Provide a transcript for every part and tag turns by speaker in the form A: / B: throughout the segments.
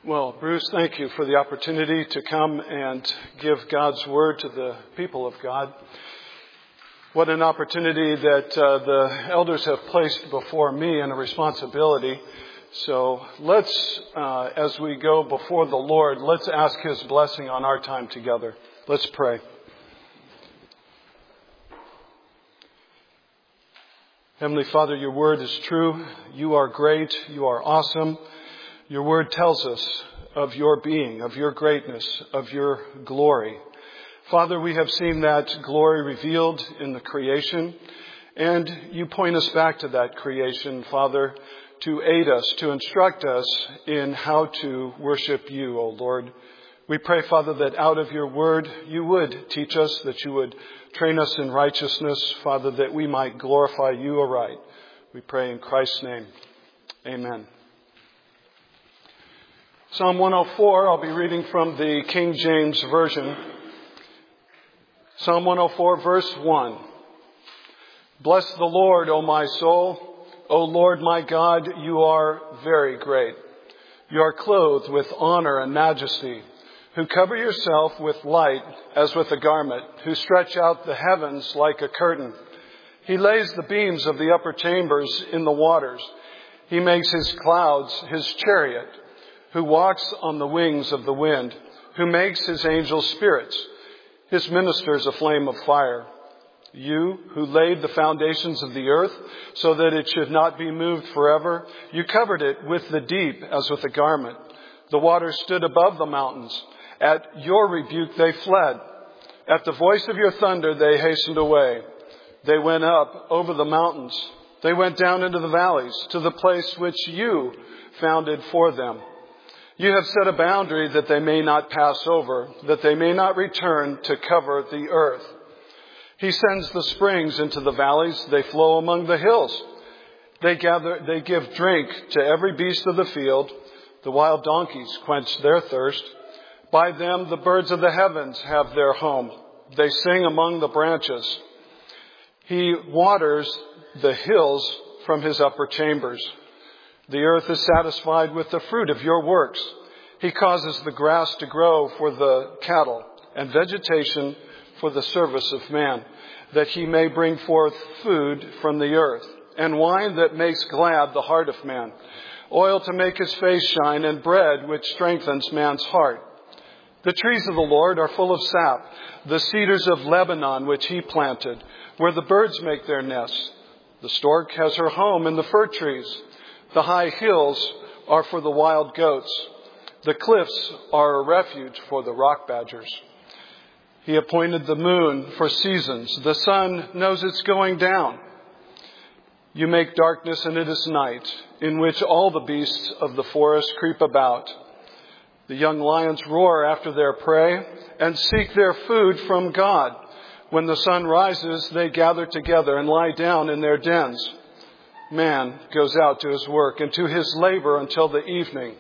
A: Well, Bruce, thank you for the opportunity to come and give God's word to the people of God. What an opportunity that the elders have placed before me and a responsibility. So let's, as we go before the Lord, let's ask His blessing on our time together. Let's pray. Heavenly Father, your word is true. You are great. You are awesome. Your word tells us of your being, of your greatness, of your glory. Father, we have seen that glory revealed in the creation, and you point us back to that creation, Father, to aid us, to instruct us in how to worship you, O Lord. We pray, Father, that out of your word you would teach us, that you would train us in righteousness, Father, that we might glorify you aright. We pray in Christ's name. Amen. Psalm 104, I'll be reading from the King James Version. Psalm 104, verse 1. Bless the Lord, O my soul. O Lord my God, you are very great. You are clothed with honor and majesty, who cover yourself with light as with a garment, who stretch out the heavens like a curtain. He lays the beams of the upper chambers in the waters. He makes his clouds his chariot, who walks on the wings of the wind, who makes his angels spirits, his ministers a flame of fire. You who laid the foundations of the earth so that it should not be moved forever, you covered it with the deep as with a garment. The waters stood above the mountains. At your rebuke they fled. At the voice of your thunder they hastened away. They went up over the mountains. They went down into the valleys to the place which you founded for them. You have set a boundary that they may not pass over, that they may not return to cover the earth. He sends the springs into the valleys. They flow among the hills. They give drink to every beast of the field. The wild donkeys quench their thirst. By them the birds of the heavens have their home. They sing among the branches. He waters the hills from his upper chambers. The earth is satisfied with the fruit of your works. He causes the grass to grow for the cattle and vegetation for the service of man, that he may bring forth food from the earth, and wine that makes glad the heart of man, oil to make his face shine, and bread which strengthens man's heart. The trees of the Lord are full of sap, the cedars of Lebanon which he planted, where the birds make their nests. The stork has her home in the fir trees. The high hills are for the wild goats. The cliffs are a refuge for the rock badgers. He appointed the moon for seasons. The sun knows it's going down. You make darkness and it is night, in which all the beasts of the forest creep about. The young lions roar after their prey and seek their food from God. When the sun rises, they gather together and lie down in their dens. Man goes out to his work and to his labor until the evening.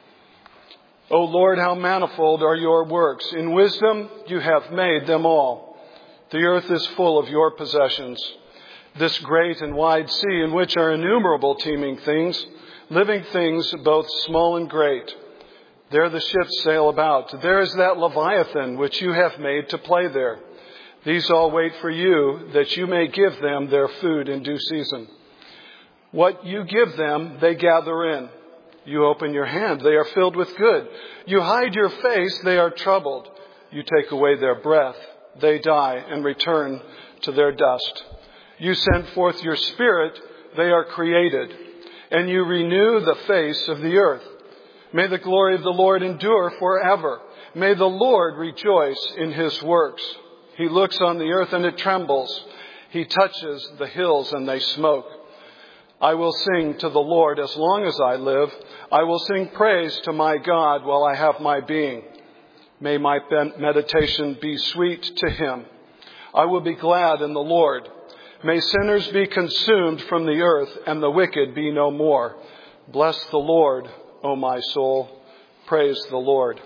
A: O Lord, how manifold are your works. In wisdom you have made them all. The earth is full of your possessions. This great and wide sea in which are innumerable teeming things, living things both small and great. There the ships sail about. There is that Leviathan which you have made to play there. These all wait for you, that you may give them their food in due season. What you give them, they gather in. You open your hand, they are filled with good. You hide your face, they are troubled. You take away their breath, they die and return to their dust. You send forth your spirit, they are created, and you renew the face of the earth. May the glory of the Lord endure forever. May the Lord rejoice in his works. He looks on the earth and it trembles. He touches the hills and they smoke. I will sing to the Lord as long as I live. I will sing praise to my God while I have my being. May my meditation be sweet to him. I will be glad in the Lord. May sinners be consumed from the earth and the wicked be no more. Bless the Lord, O my soul. Praise the Lord.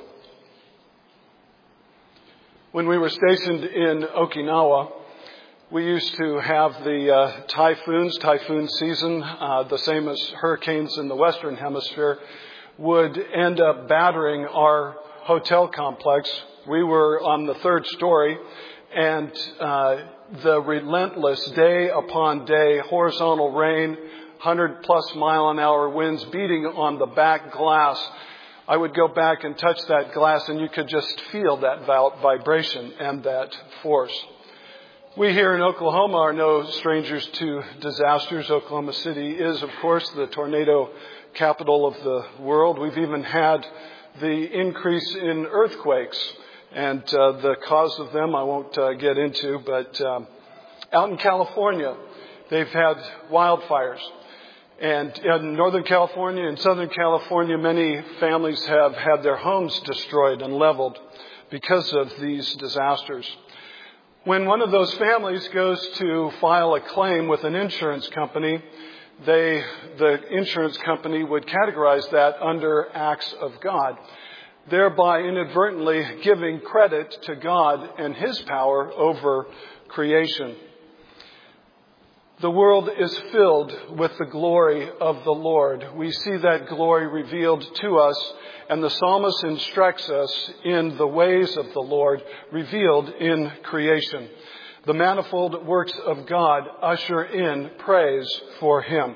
A: When we were stationed in Okinawa, we used to have the typhoon season, the same as hurricanes in the Western Hemisphere. would end up battering our hotel complex. We were on the third story, and the relentless day upon day horizontal rain, 100-plus mile-an-hour winds beating on the back glass. I would go back and touch that glass, and you could just feel that vibration and that force. We here in Oklahoma are no strangers to disasters. Oklahoma City is, of course, the tornado capital of the world. We've even had the increase in earthquakes, and the cause of them I won't get into, but out in California, they've had wildfires. And in Northern California and Southern California, many families have had their homes destroyed and leveled because of these disasters. When one of those families goes to file a claim with an insurance company, the insurance company would categorize that under acts of God, thereby inadvertently giving credit to God and His power over creation. The world is filled with the glory of the Lord. We see that glory revealed to us, and the psalmist instructs us in the ways of the Lord revealed in creation. The manifold works of God usher in praise for Him.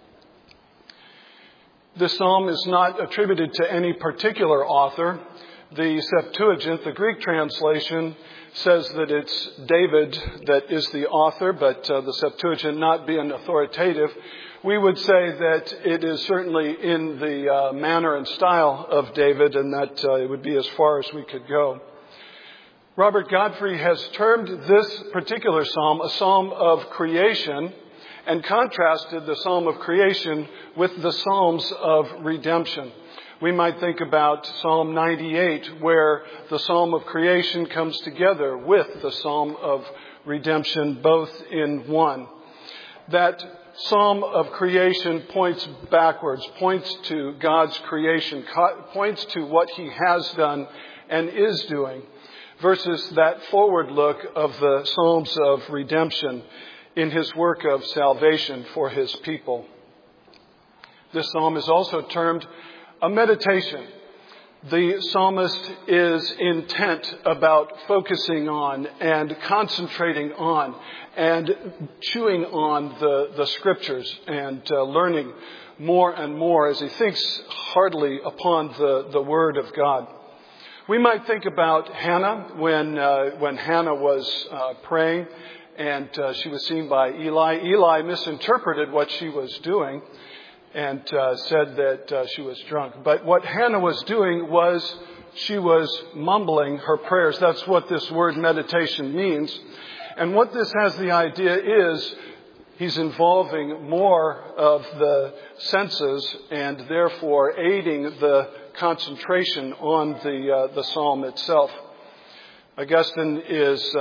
A: This psalm is not attributed to any particular author. The Septuagint, the Greek translation, says that it's David that is the author, but the Septuagint not being authoritative, we would say that it is certainly in the manner and style of David, and that it would be as far as we could go. Robert Godfrey has termed this particular psalm a psalm of creation, and contrasted the psalm of creation with the psalms of redemption. We might think about Psalm 98, where the psalm of creation comes together with the psalm of redemption, both in one. That psalm of creation points backwards, points to God's creation, points to what He has done and is doing, versus that forward look of the psalms of redemption in His work of salvation for His people. This psalm is also termed a meditation. The psalmist is intent about focusing on and concentrating on and chewing on the scriptures and learning more and more as he thinks heartily upon the Word of God. We might think about Hannah when Hannah was praying and she was seen by Eli. Eli misinterpreted what she was doing and said that she was drunk. But what Hannah was doing was she was mumbling her prayers. That's what this word meditation means. And what this has the idea is he's involving more of the senses and therefore aiding the concentration on the psalm itself. Augustine is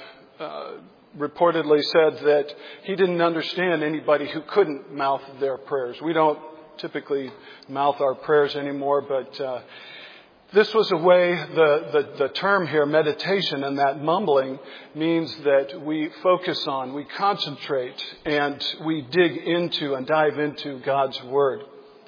A: reportedly said that he didn't understand anybody who couldn't mouth their prayers. We don't typically mouth our prayers anymore, but this was a way, the term here, meditation, and that mumbling means that we focus on, we concentrate, and we dig into and dive into God's Word.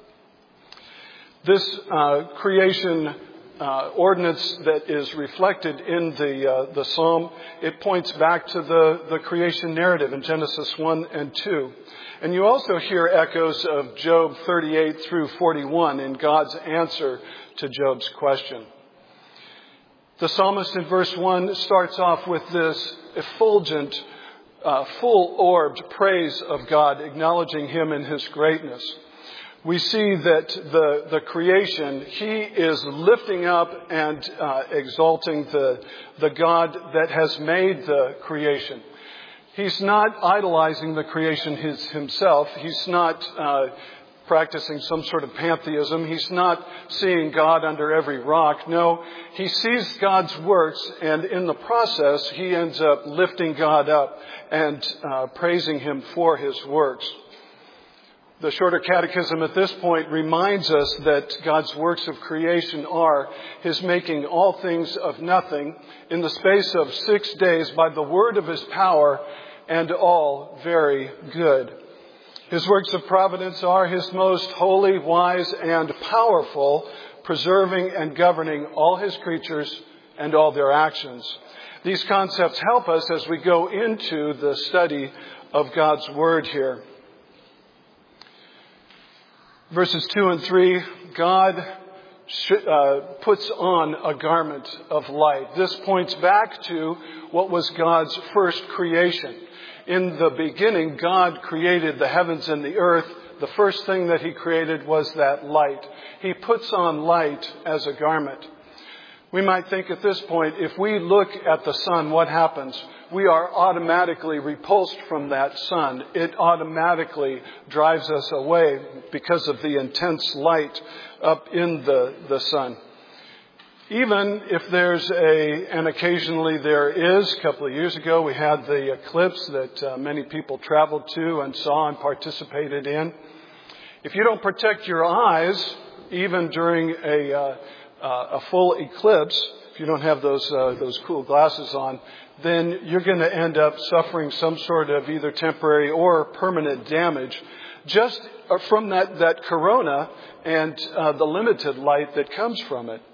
A: This creation ordinance that is reflected in the psalm, it points back to the creation narrative in Genesis 1 and 2. And you also hear echoes of Job 38 through 41 in God's answer to Job's question. The psalmist in verse 1 starts off with this effulgent, full-orbed praise of God, acknowledging Him in His greatness. We see that the creation, He is lifting up and exalting the God that has made the creation. He's not idolizing the creation Himself. He's not practicing some sort of pantheism. He's not seeing God under every rock. No, He sees God's works, and in the process, He ends up lifting God up and praising Him for His works. The Shorter Catechism at this point reminds us that God's works of creation are His making all things of nothing in the space of 6 days by the word of His power, and all very good. His works of providence are His most holy, wise, and powerful, preserving and governing all His creatures and all their actions. These concepts help us as we go into the study of God's Word here. Verses 2 and 3, God puts on a garment of light. This points back to what was God's first creation. In the beginning, God created the heavens and the earth. The first thing that He created was that light. He puts on light as a garment. We might think at this point, if we look at the sun, what happens? We are automatically repulsed from that sun. It automatically drives us away because of the intense light up in the sun. Even if there's and occasionally there is, a couple of years ago we had the eclipse that many people traveled to and saw and participated in. If you don't protect your eyes, even during a full eclipse, if you don't have those cool glasses on, then you're going to end up suffering some sort of either temporary or permanent damage just from that corona and the limited light that comes from it.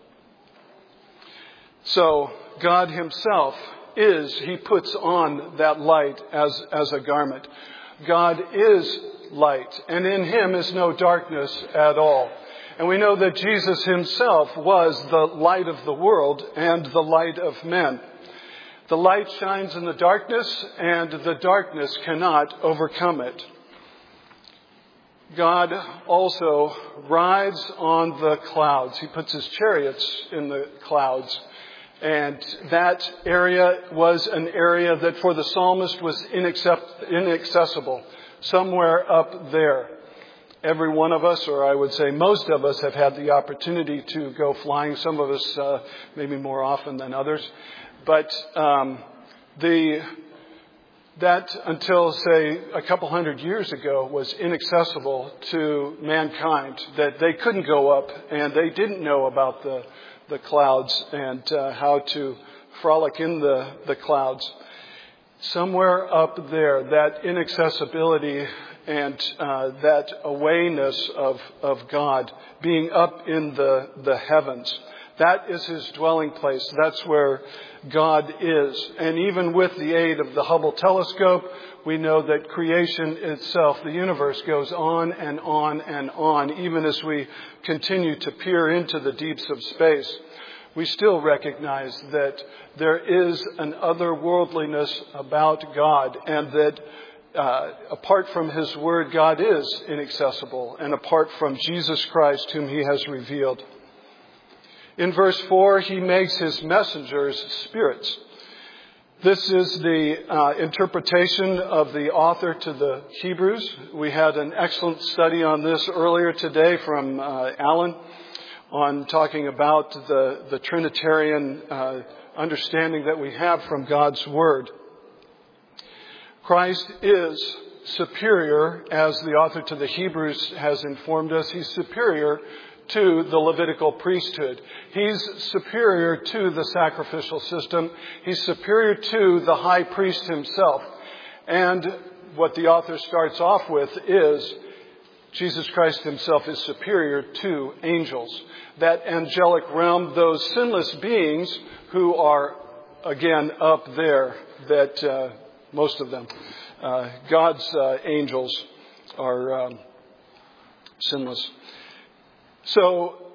A: So God Himself He puts on that light as a garment. God is light, and in Him is no darkness at all. And we know that Jesus Himself was the light of the world and the light of men. The light shines in the darkness, and the darkness cannot overcome it. God also rides on the clouds. He puts His chariots in the clouds. And that area was an area that for the psalmist was inaccessible, somewhere up there. Every one of us, or I would say most of us, have had the opportunity to go flying. Some of us maybe more often than others. But that until, say, a couple hundred years ago was inaccessible to mankind, that they couldn't go up and they didn't know about the clouds and how to frolic in the clouds. Somewhere up there, that inaccessibility and that awareness of God being up in the heavens. That is His dwelling place. That's where God is. And even with the aid of the Hubble telescope, we know that creation itself, the universe, goes on and on and on. Even as we continue to peer into the deeps of space, we still recognize that there is an otherworldliness about God, and that apart from His Word, God is inaccessible, and apart from Jesus Christ, whom He has revealed. In verse 4, He makes His messengers spirits. This is the interpretation of the author to the Hebrews. We had an excellent study on this earlier today from Alan on talking about the Trinitarian understanding that we have from God's Word. Christ is superior, as the author to the Hebrews has informed us. He's superior to the Levitical priesthood. He's superior to the sacrificial system. He's superior to the high priest himself. And what the author starts off with is Jesus Christ Himself is superior to angels. That angelic realm, those sinless beings who are, again, up there, that most of them, God's angels are sinless. So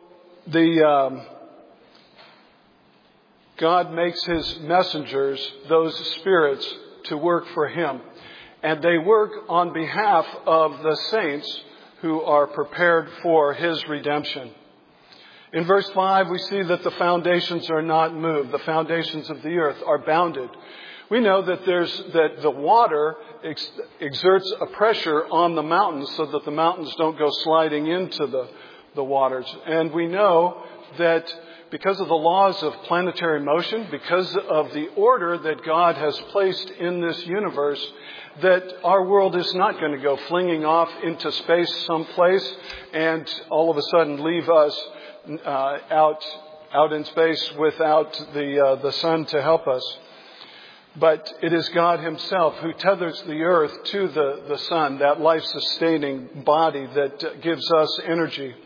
A: God makes His messengers, those spirits, to work for Him. And they work on behalf of the saints who are prepared for His redemption. In verse 5, we see that the foundations are not moved. The foundations of the earth are bounded. We know that the water exerts a pressure on the mountains so that the mountains don't go sliding into the waters. And we know that because of the laws of planetary motion, because of the order that God has placed in this universe, that our world is not going to go flinging off into space someplace and all of a sudden leave us out in space without the sun to help us. But it is God himself who tethers the earth to the sun, that life-sustaining body that gives us energy.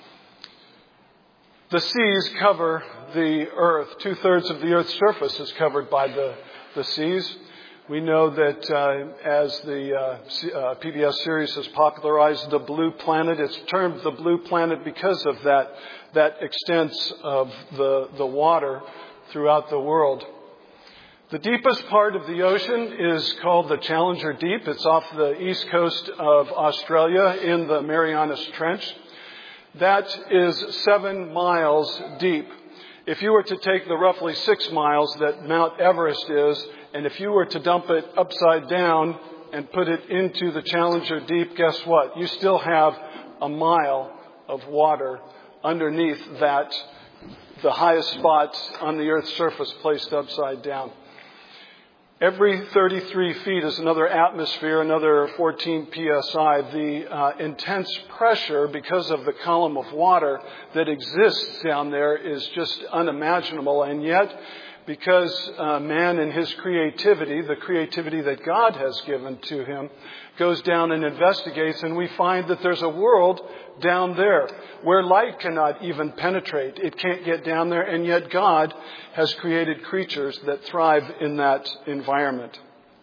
A: The seas cover the earth. 2/3 of the earth's surface is covered by the seas. We know that as the PBS series has popularized the blue planet, it's termed the blue planet because of that extent of the water throughout the world. The deepest part of the ocean is called the Challenger Deep. It's off the east coast of Australia in the Marianas Trench. That is 7 miles deep. If you were to take the roughly 6 miles that Mount Everest is, and if you were to dump it upside down and put it into the Challenger Deep, guess what? You still have a mile of water underneath that, the highest spot on the Earth's surface placed upside down. Every 33 feet is another atmosphere, another 14 psi. The intense pressure because of the column of water that exists down there is just unimaginable. And yet, because man in his creativity, the creativity that God has given to him, goes down and investigates, and we find that there's a world down there where light cannot even penetrate. It can't get down there, and yet God has created creatures that thrive in that environment.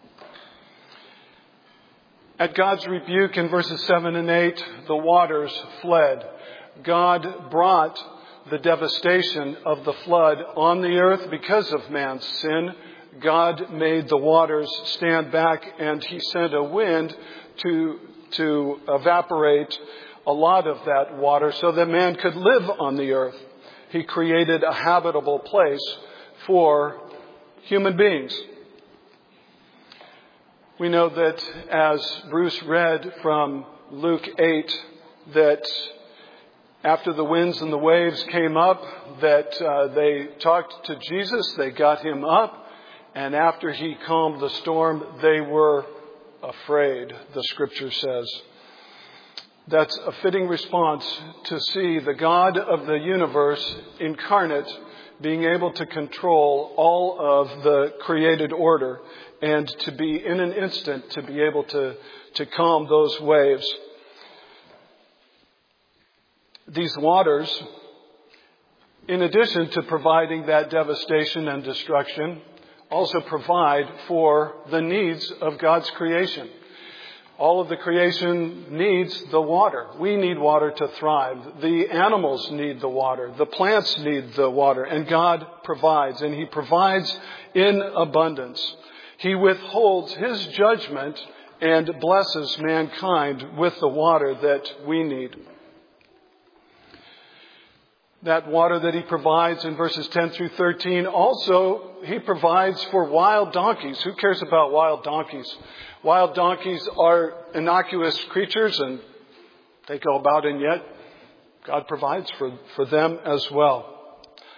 A: At God's rebuke in verses 7 and 8, the waters fled. God brought the devastation of the flood on the earth because of man's sin. God made the waters stand back, and he sent a wind to evaporate a lot of that water so that man could live on the earth. He created a habitable place for human beings. We know that as Bruce read from Luke 8, that after the winds and the waves came up, that they talked to Jesus, they got him up, and after he calmed the storm, they were afraid, the scripture says. That's a fitting response to see the God of the universe incarnate being able to control all of the created order and to be in an instant to be able to calm those waves. These waters, in addition to providing that devastation and destruction, also provide for the needs of God's creation. All of the creation needs the water. We need water to thrive. The animals need the water. The plants need the water. And God provides. And he provides in abundance. He withholds his judgment and blesses mankind with the water that we need. That water that he provides in verses 10 through 13, also he provides for wild donkeys. Who cares about wild donkeys? Wild donkeys are innocuous creatures and they go about, and yet God provides for them as well.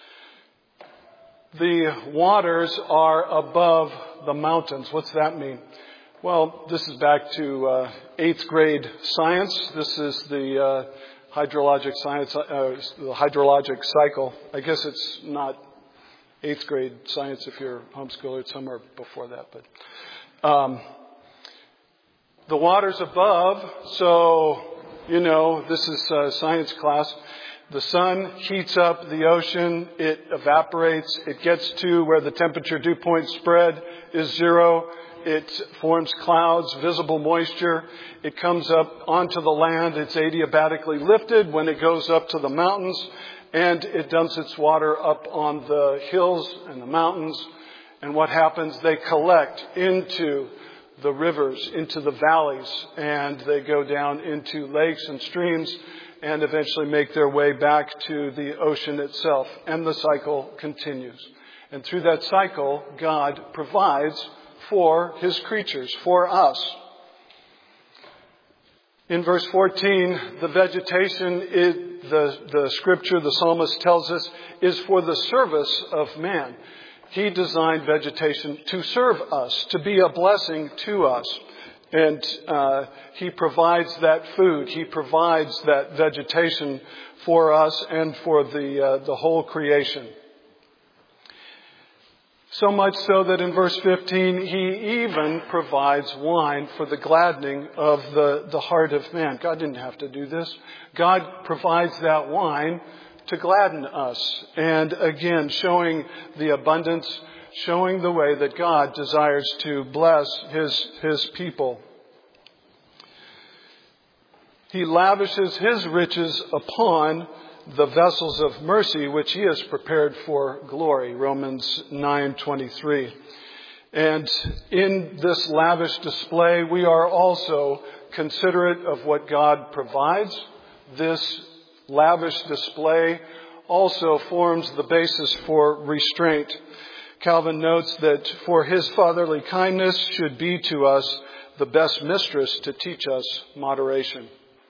A: The waters are above the mountains. What's that mean? Well, this is back to 8th grade science. This is the hydrologic science, the hydrologic cycle. I guess it's not 8th grade science if you're homeschooled. It's somewhere before that. But the water's above, so, this is science class. The sun heats up the ocean. It evaporates. It gets to where the temperature dew point spread is 0. It forms clouds, visible moisture. It comes up onto the land. It's adiabatically lifted when it goes up to the mountains, and it dumps its water up on the hills and the mountains. And what happens? They collect into the rivers, into the valleys, and they go down into lakes and streams and eventually make their way back to the ocean itself. And the cycle continues. And through that cycle, God provides for his creatures, for us. In verse 14, the vegetation, the scripture, the psalmist tells us, is for the service of man. He designed vegetation to serve us, to be a blessing to us. And he provides that food. He provides that vegetation for us and for the whole creation. So much so that in verse 15, he even provides wine for the gladdening of the heart of man. God didn't have to do this. God provides that wine to gladden us. And again, showing the abundance, showing the way that God desires to bless his people. He lavishes his riches upon the vessels of mercy which he has prepared for glory. Romans 9:23. And in this lavish display, we are also considerate of what God provides. This lavish display also forms the basis for restraint. Calvin notes that for his fatherly kindness should be to us the best mistress to teach us moderation.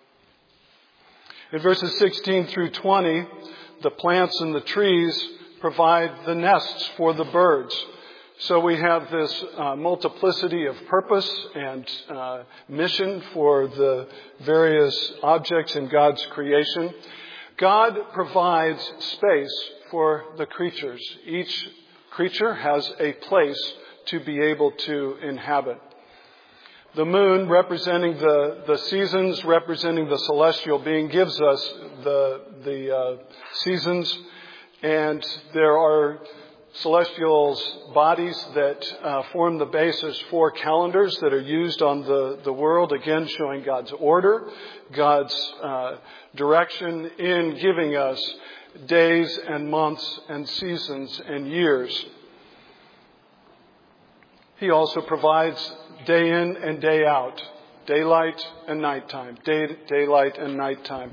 A: In verses 16 through 20, the plants and the trees provide the nests for the birds. So we have this multiplicity of purpose and mission for the various objects in God's creation. God provides space for the creatures. Each creature has a place to be able to inhabit. The moon, representing the seasons, representing the celestial being, gives us the seasons. And there are celestial bodies that form the basis for calendars that are used on the world, again showing God's order, God's direction in giving us days and months and seasons and years. He also provides day in and day out, daylight and nighttime, daylight and nighttime.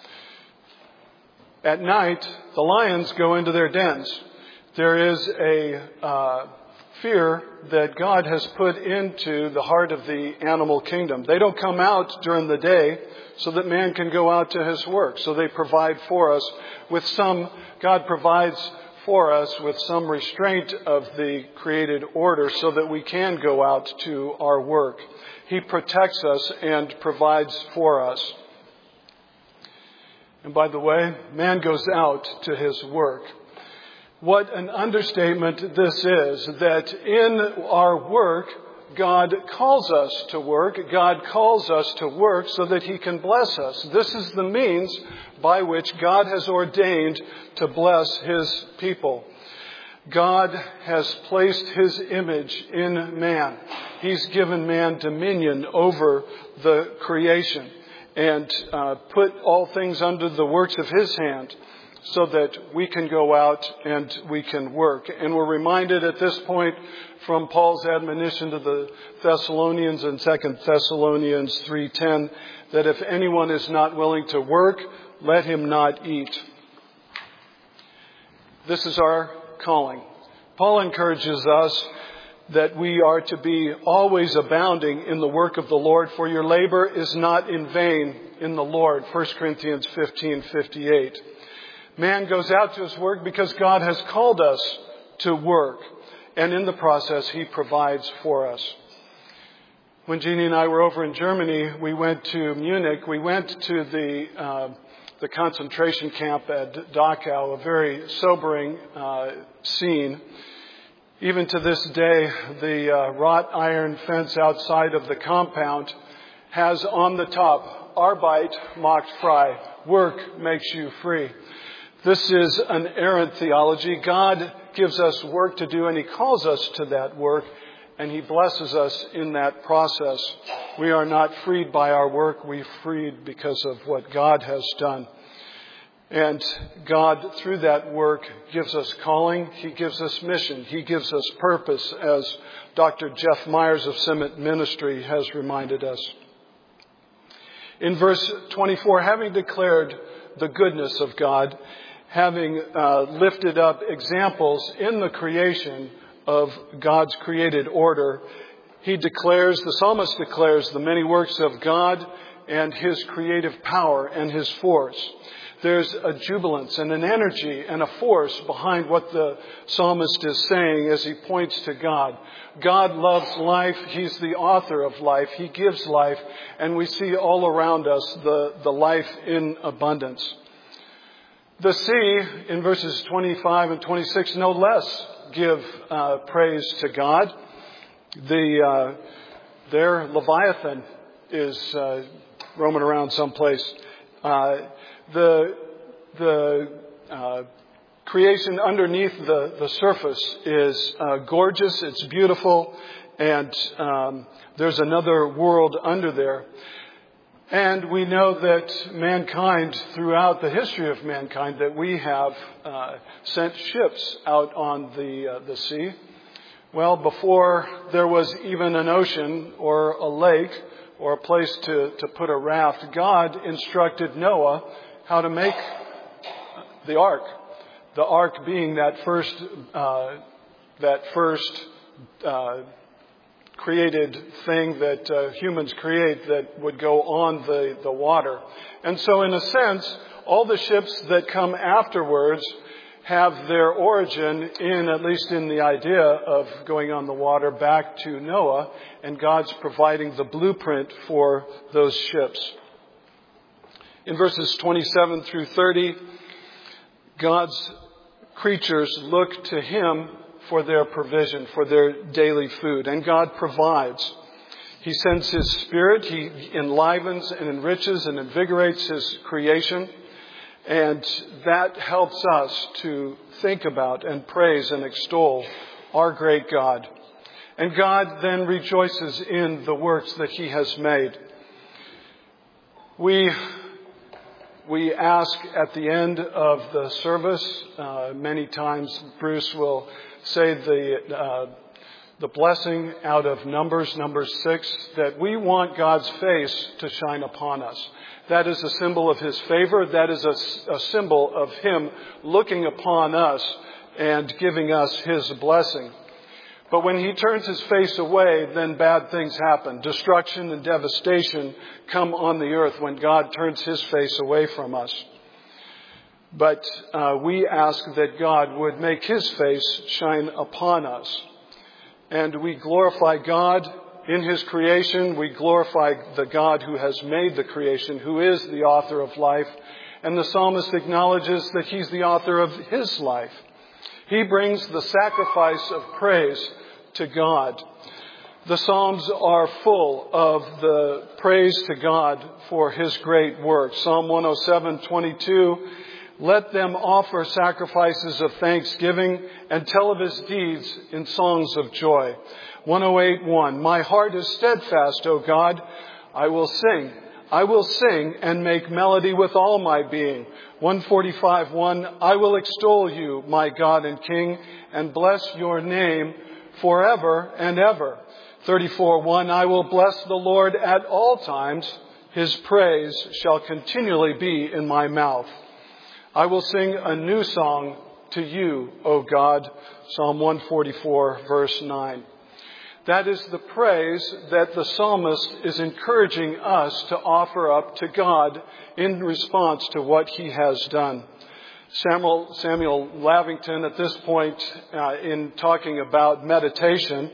A: At night, the lions go into their dens. There is a fear that God has put into the heart of the animal kingdom. They don't come out during the day so that man can go out to his work. So they provide for us with some, God provides for us with some restraint of the created order so that we can go out to our work. He protects us and provides for us. And by the way, man goes out to his work. What an understatement this is, that in our work, God calls us to work. God calls us to work so that he can bless us. This is the means by which God has ordained to bless his people. God has placed his image in man. He's given man dominion over the creation and put all things under the works of his hand, so that we can go out and we can work. And we're reminded at this point from Paul's admonition to the Thessalonians in 2 Thessalonians 3:10, that if anyone is not willing to work, let him not eat. This is our calling. Paul encourages us that we are to be always abounding in the work of the Lord, for your labor is not in vain in the Lord. 1 Corinthians 15:58. Man goes out to his work because God has called us to work. And in the process, he provides for us. When Jeannie and I were over in Germany, we went to Munich. We went to the concentration camp at Dachau, a very sobering scene. Even to this day, the wrought iron fence outside of the compound has on the top, Arbeit macht frei. Work makes you free. This is an errant theology. God gives us work to do, and he calls us to that work, and he blesses us in that process. We are not freed by our work. We're freed because of what God has done. And God, through that work, gives us calling. He gives us mission. He gives us purpose, as Dr. Jeff Myers of Summit Ministry has reminded us. In verse 24, having declared the goodness of God, having lifted up examples in the creation of God's created order, the psalmist declares the many works of God and his creative power and his force. There's a jubilance and an energy and a force behind what the psalmist is saying as he points to God. God loves life. He's the author of life. He gives life. And we see all around us the life in abundance. The sea, in verses 25 and 26, no less give praise to God. Their Leviathan is roaming around someplace. The creation underneath the surface is gorgeous. It's beautiful, and there's another world under there. And we know that mankind, throughout the history of mankind, that we have sent ships out on the sea. Well, before there was even an ocean or a lake or a place to put a raft, God instructed Noah how to make the ark. The ark being that first created thing that humans create that would go on the water. And so in a sense, all the ships that come afterwards have their origin in, at least in the idea of going on the water, back to Noah, and God's providing the blueprint for those ships. In verses 27 through 30, God's creatures look to Him for their provision, for their daily food. And God provides. He sends His Spirit. He enlivens and enriches and invigorates His creation. And that helps us to think about and praise and extol our great God. And God then rejoices in the works that He has made. We ask at the end of the service, many times Bruce will say the blessing out of Numbers 6, that we want God's face to shine upon us. That is a symbol of His favor. That is a symbol of Him looking upon us and giving us His blessing. But when He turns His face away, then bad things happen. Destruction and devastation come on the earth when God turns His face away from us. But we ask that God would make His face shine upon us. And we glorify God in His creation. We glorify the God who has made the creation, who is the author of life. And the psalmist acknowledges that He's the author of his life. He brings the sacrifice of praise to God. The Psalms are full of the praise to God for His great work. Psalm 107:22, let them offer sacrifices of thanksgiving and tell of His deeds in songs of joy. 108:1, my heart is steadfast, O God. I will sing and make melody with all my being. 145:1, I will extol you, my God and King, and bless your name forever and ever. 34:1, I will bless the Lord at all times. His praise shall continually be in my mouth. I will sing a new song to you, O God. Psalm 144, verse 9. That is the praise that the psalmist is encouraging us to offer up to God in response to what He has done. Samuel Lavington, at this point in talking about meditation,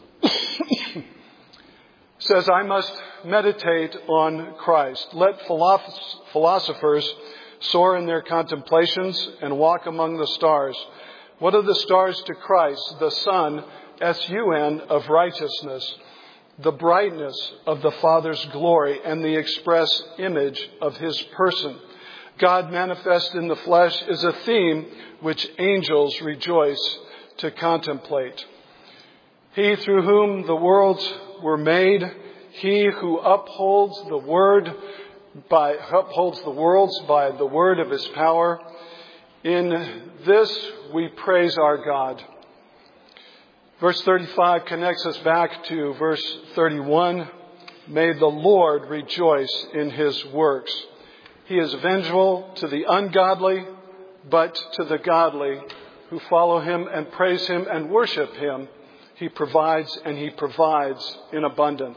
A: says, I must meditate on Christ. Let philosophers soar in their contemplations and walk among the stars. What are the stars to Christ? The sun, S-U-N, of righteousness, the brightness of the Father's glory, and the express image of His person. God manifest in the flesh is a theme which angels rejoice to contemplate. He through whom the worlds were made, He who upholds the worlds by the word of His power. In this we praise our God. Verse 35 connects us back to verse 31. May the Lord rejoice in His works. He is vengeful to the ungodly, but to the godly who follow Him and praise Him and worship Him, He provides, and He provides in abundance.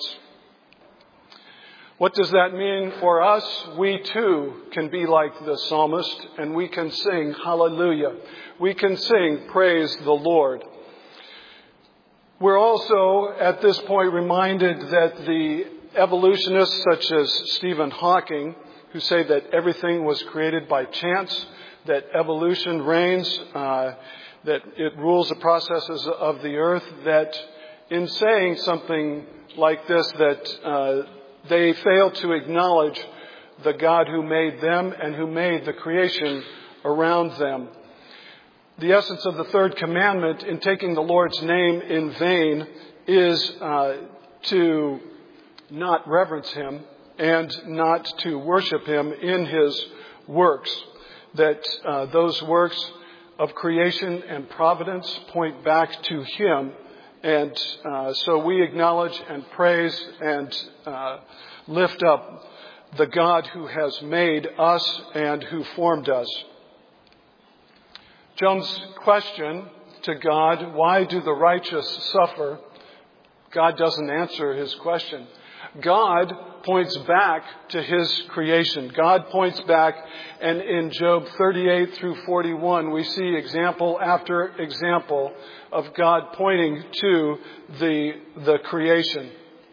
A: What does that mean for us? We too can be like the psalmist, and we can sing hallelujah. We can sing praise the Lord. We're also at this point reminded that the evolutionists such as Stephen Hawking, who say that everything was created by chance, that evolution reigns, that it rules the processes of the earth, that in saying something like this, that they fail to acknowledge the God who made them and who made the creation around them. The essence of the third commandment in taking the Lord's name in vain is to not reverence Him and not to worship Him in His works. That those works of creation and providence point back to Him. And so we acknowledge and praise and lift up the God who has made us and who formed us. Job's question to God, why do the righteous suffer? God doesn't answer his question. God points back to His creation. God points back, and in Job 38 through 41, we see example after example of God pointing to the creation.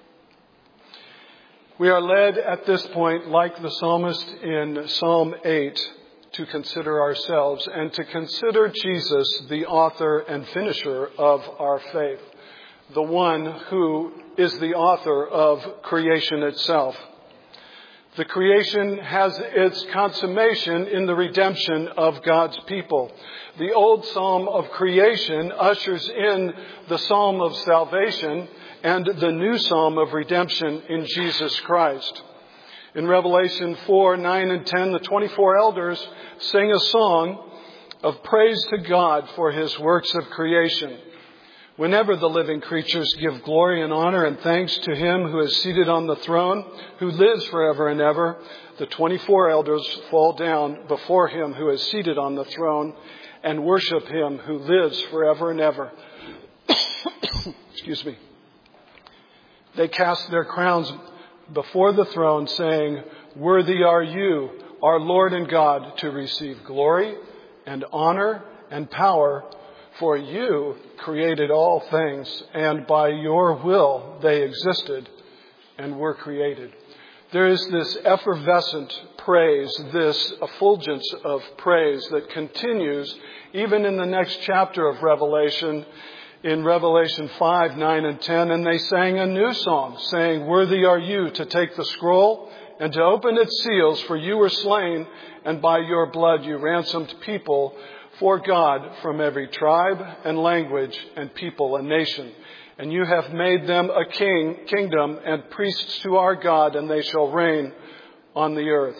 A: We are led at this point, like the psalmist in Psalm 8, to consider ourselves and to consider Jesus, the author and finisher of our faith, the one who is the author of creation itself. The creation has its consummation in the redemption of God's people. The old psalm of creation ushers in the psalm of salvation and the new psalm of redemption in Jesus Christ. In Revelation 4, 9, and 10, the 24 elders sing a song of praise to God for His works of creation. Whenever the living creatures give glory and honor and thanks to Him who is seated on the throne, who lives forever and ever, the 24 elders fall down before Him who is seated on the throne and worship Him who lives forever and ever. Excuse me. They cast their crowns before the throne, saying, "Worthy are you, our Lord and God, to receive glory and honor and power, for you created all things, and by your will they existed and were created." There is this effervescent praise, this effulgence of praise that continues even in the next chapter of Revelation, in Revelation 5, 9, and 10. And they sang a new song, saying, "Worthy are you to take the scroll and to open its seals, for you were slain, and by your blood you ransomed people for God from every tribe and language and people and nation. And you have made them a kingdom and priests to our God, and they shall reign on the earth."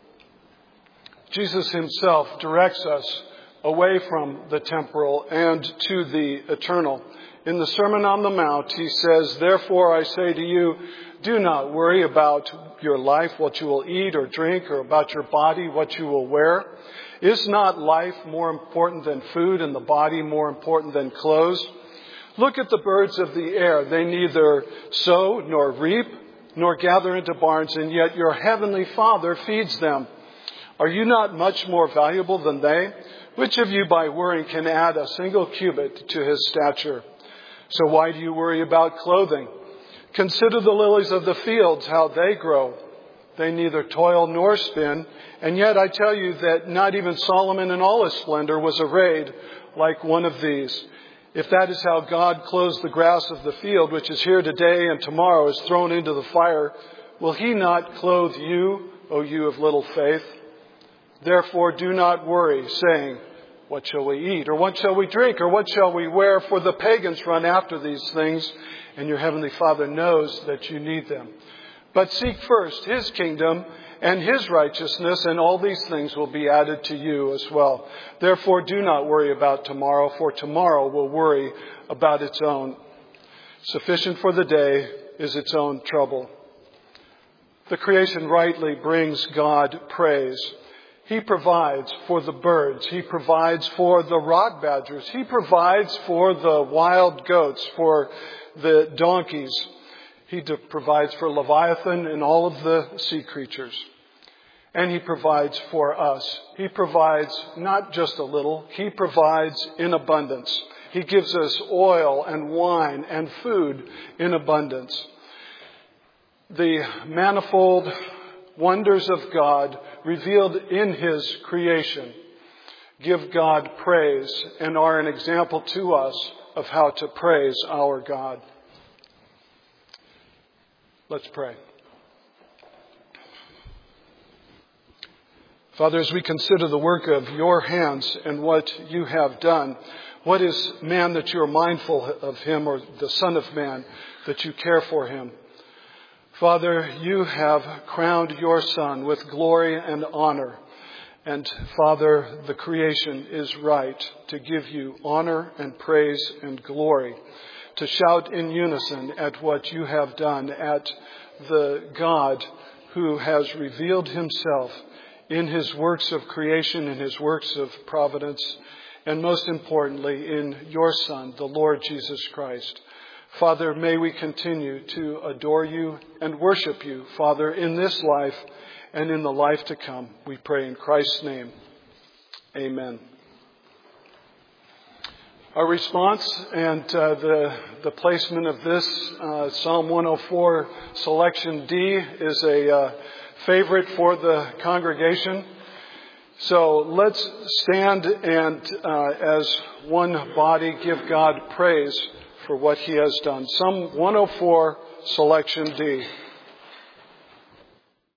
A: Jesus Himself directs us away from the temporal and to the eternal. In the Sermon on the Mount, He says, "Therefore I say to you, do not worry about your life, what you will eat or drink, or about your body, what you will wear. Is not life more important than food, and the body more important than clothes? Look at the birds of the air. They neither sow nor reap nor gather into barns, and yet your heavenly Father feeds them. Are you not much more valuable than they? Which of you by worrying can add a single cubit to his stature? So why do you worry about clothing? Consider the lilies of the fields, how they grow. They neither toil nor spin. And yet I tell you that not even Solomon in all his splendor was arrayed like one of these. If that is how God clothes the grass of the field, which is here today and tomorrow is thrown into the fire, will He not clothe you, O you of little faith? Therefore do not worry, saying, what shall we eat? Or what shall we drink? Or what shall we wear? For the pagans run after these things, and your heavenly Father knows that you need them. But seek first His kingdom and His righteousness, and all these things will be added to you as well. Therefore do not worry about tomorrow, for tomorrow will worry about its own. Sufficient for the day is its own trouble. The creation rightly brings God praise. He provides for the birds. He provides for the rock badgers. He provides for the wild goats, for the donkeys. He provides for Leviathan and all of the sea creatures. And He provides for us. He provides not just a little. He provides in abundance. He gives us oil and wine and food in abundance. The manifold wonders of God revealed in His creation give God praise and are an example to us of how to praise our God. Let's pray. Father, as we consider the work of your hands and what you have done, what is man that you are mindful of him, or the Son of Man that you care for him? Father, you have crowned your Son with glory and honor. And Father, the creation is right to give you honor and praise and glory, to shout in unison at what you have done, at the God who has revealed himself in his works of creation, in his works of providence, and most importantly, in your Son, the Lord Jesus Christ. Father, may we continue to adore you and worship you, Father, in this life and in the life to come. We pray in Christ's name. Amen. Our response and the placement of this Psalm 104 selection D is a favorite for the congregation. So let's stand and as one body give God praise for what he has done. Psalm 104 selection D.